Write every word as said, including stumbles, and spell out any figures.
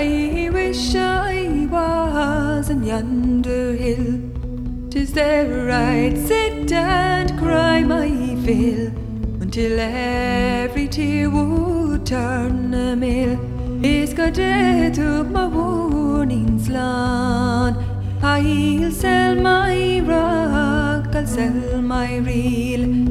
I wish I was on yonder hill. 'Tis there I'd sit and cry my fill, until every tear would turn a mill. It's got death up my warnings lawn. I'll sell my rock, I'll sell my reel,